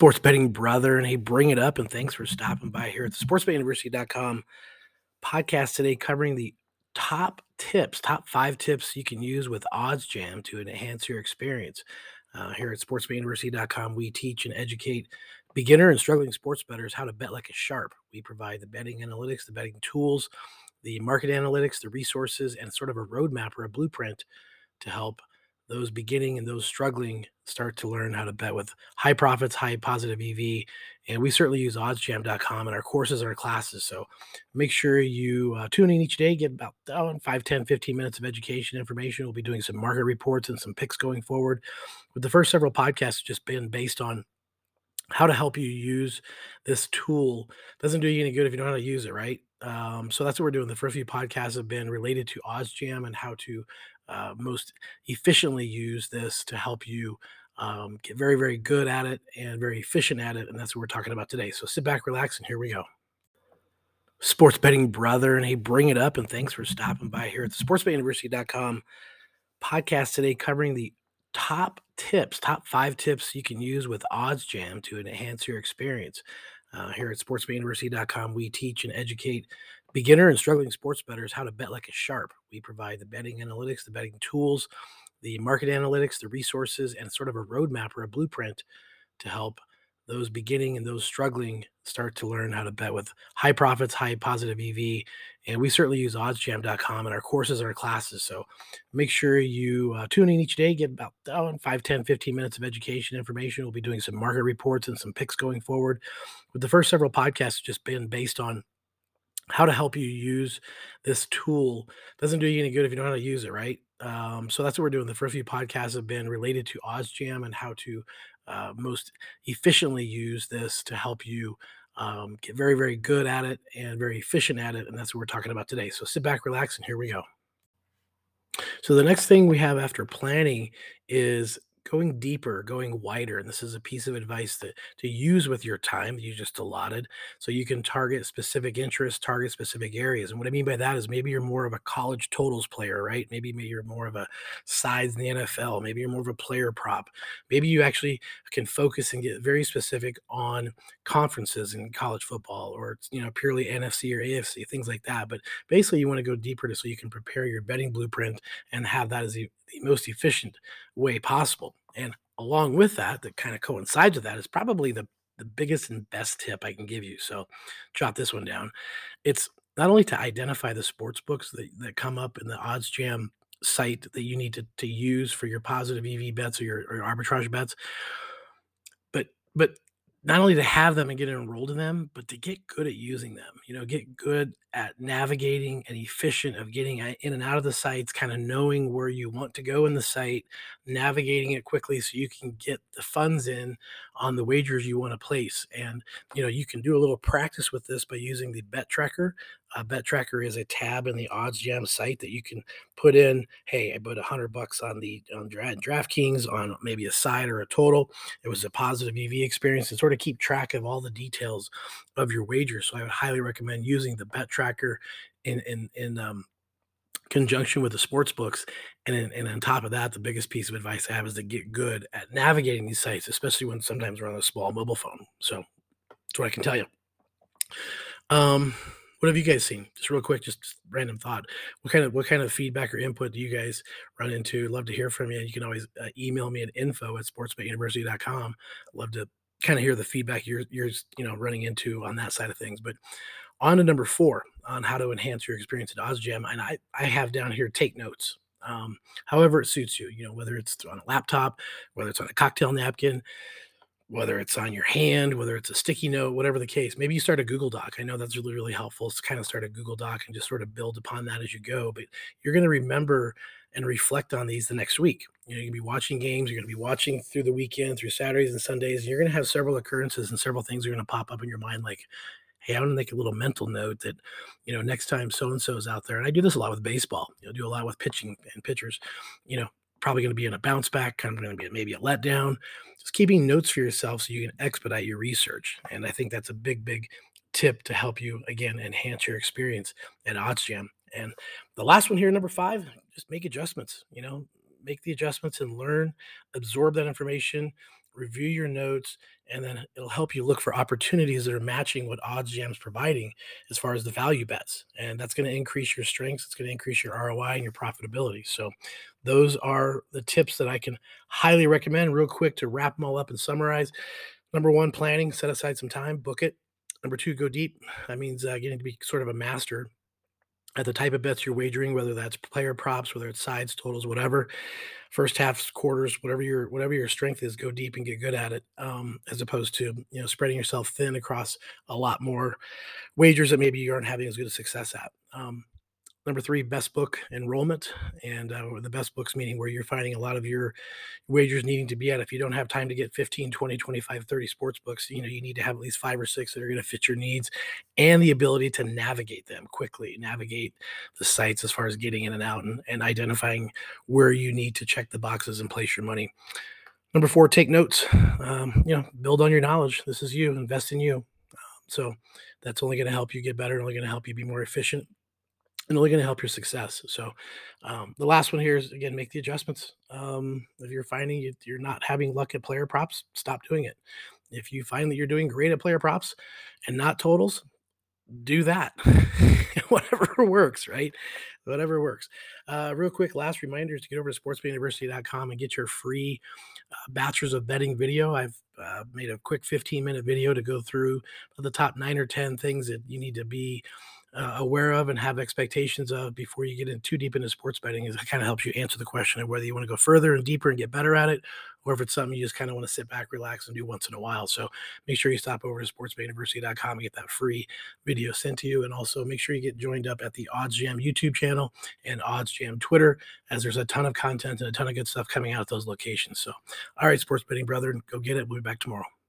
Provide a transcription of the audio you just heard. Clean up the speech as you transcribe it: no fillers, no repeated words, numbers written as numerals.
sports betting brother, and hey, bring it up. And thanks for stopping by here at the sportsbetuniversity.com podcast today, covering the top 5 tips you can use with OddsJam to enhance your experience. Here at sportsbetuniversity.com, we teach and educate beginner and struggling sports bettors how to bet like a sharp. We provide the betting analytics, the betting tools, the market analytics, the resources, and sort of a roadmap or a blueprint to help those beginning and those struggling start to learn how to bet with high profits, high positive EV. And we certainly use oddsjam.com in our courses and our classes. So make sure you tune in each day, get about 5, 10, 15 minutes of education information. We'll be doing some market reports and some picks going forward. With the first several podcasts just been based on how to help you use this tool. Doesn't do you any good if you don't know how to use it, right? So that's what we're doing. The first few podcasts have been related to OddsJam and how to most efficiently use this to help you get very, very good at it and very efficient at it. And that's what we're talking about today. So sit back, relax, and here we go. Sports betting brother, and hey, bring it up. And thanks for stopping by here at the sportsbetuniversity.com podcast today, covering the top 5 tips you can use with OddsJam to enhance your experience. Here at sportsbetuniversity.com, we teach and educate beginner and struggling sports bettors how to bet like a sharp. We provide the betting analytics, the betting tools, the market analytics, the resources, and sort of a roadmap or a blueprint to help those beginning and those struggling start to learn how to bet with high profits, high positive EV. And we certainly use oddsjam.com in our courses and our classes. So make sure you tune in each day, get about 5, 10, 15 minutes of education information. We'll be doing some market reports and some picks going forward. With the first several podcasts just been based on how to help you use this tool. Doesn't do you any good if you don't know how to use it, right? So that's what we're doing. The first few podcasts have been related to OddsJam and how to most efficiently use this to help you get very, very good at it and very efficient at it. And that's what we're talking about today. So sit back, relax, and here we go. So the next thing we have after planning is going deeper, going wider. And this is a piece of advice that to use with your time that you just allotted. So you can target specific interests, target specific areas. And what I mean by that is maybe you're more of a college totals player, right? Maybe you're more of a sides in the NFL. Maybe you're more of a player prop. Maybe you actually can focus and get very specific on conferences in college football, or purely NFC or AFC, things like that. But basically you want to go deeper so you can prepare your betting blueprint and have that as the most efficient way possible. And along with that, that kind of coincides with that, is probably the biggest and best tip I can give you. So jot this one down. It's not only to identify the sports books that come up in the OddsJam site that you need to use for your positive EV bets or your arbitrage bets, but not only to have them and get enrolled in them, but to get good at using them, get good at navigating and efficient of getting in and out of the sites, kind of knowing where you want to go in the site, navigating it quickly so you can get the funds in on the wagers you want to place. And, you can do a little practice with this by using the Bet Tracker. Bet Tracker is a tab in the OddsJam site that you can put in, hey, I put $100 on DraftKings on maybe a side or a total. It was a positive EV experience, and sort of keep track of all the details of your wager. So I would highly recommend using the Bet Tracker in conjunction with the sports books. And on top of that, the biggest piece of advice I have is to get good at navigating these sites, especially when sometimes we're on a small mobile phone. So that's what I can tell you. What have you guys seen? Just real quick, just random thought. What kind of feedback or input do you guys run into? Love to hear from you. You can always email me at info@sportsbetuniversity.com. Love to kind of hear the feedback you're running into on that side of things. But on to number 4 on how to enhance your experience at OddsJam. And I have down here, take notes. However it suits you, whether it's on a laptop, whether it's on a cocktail napkin, whether it's on your hand, whether it's a sticky note, whatever the case. Maybe you start a Google Doc. I know that's really, really helpful. It's kind of start a Google Doc and just sort of build upon that as you go. But you're going to remember and reflect on these the next week. You're going to be watching games. You're going to be watching through the weekend, through Saturdays and Sundays. And you're going to have several occurrences and several things are going to pop up in your mind like, hey, I want to make a little mental note that, next time so-and-so is out there. And I do this a lot with baseball, do a lot with pitching and pitchers, probably going to be in a bounce back, kind of going to be maybe a letdown. Just keeping notes for yourself so you can expedite your research. And I think that's a big, big tip to help you, again, enhance your experience at OddsJam. And the last one here, number 5, just make adjustments, make the adjustments and learn, absorb that information, review your notes, and then it'll help you look for opportunities that are matching what OddsJam's providing as far as the value bets. And that's going to increase your strengths. It's going to increase your ROI and your profitability. So those are the tips that I can highly recommend. Real quick to wrap them all up and summarize. Number one, planning, set aside some time, book it. Number two, go deep. That means getting to be sort of a master at the type of bets you're wagering, whether that's player props, whether it's sides, totals, whatever, first halves, quarters, whatever your strength is, go deep and get good at it, as opposed to spreading yourself thin across a lot more wagers that maybe you aren't having as good a success at. Number three, best book enrollment, and the best books meaning where you're finding a lot of your wagers needing to be at. If you don't have time to get 15, 20, 25, 30 sports books, you need to have at least 5 or 6 that are going to fit your needs and the ability to navigate them quickly, navigate the sites as far as getting in and out and identifying where you need to check the boxes and place your money. Number four, take notes. Build on your knowledge. This is you, invest in you. So that's only going to help you get better, only going to help you be more efficient, and only going to help your success. So the last one here is, again, make the adjustments. If you're finding you're not having luck at player props, stop doing it. If you find that you're doing great at player props and not totals, do that. Whatever works, right? Whatever works. Real quick, last reminder is to get over to sportsbettinguniversity.com and get your free bachelor's of betting video. I've made a quick 15-minute video to go through the top 9 or 10 things that you need to be aware of and have expectations of before you get in too deep into sports betting. Is it kind of helps you answer the question of whether you want to go further and deeper and get better at it, or if it's something you just kind of want to sit back, relax, and do once in a while. So make sure you stop over to sportsbettinguniversity.com and get that free video sent to you. And also make sure you get joined up at the OddsJam YouTube channel and OddsJam Twitter, as there's a ton of content and a ton of good stuff coming out at those locations. So, all right, sports betting brethren, go get it. We'll be back tomorrow.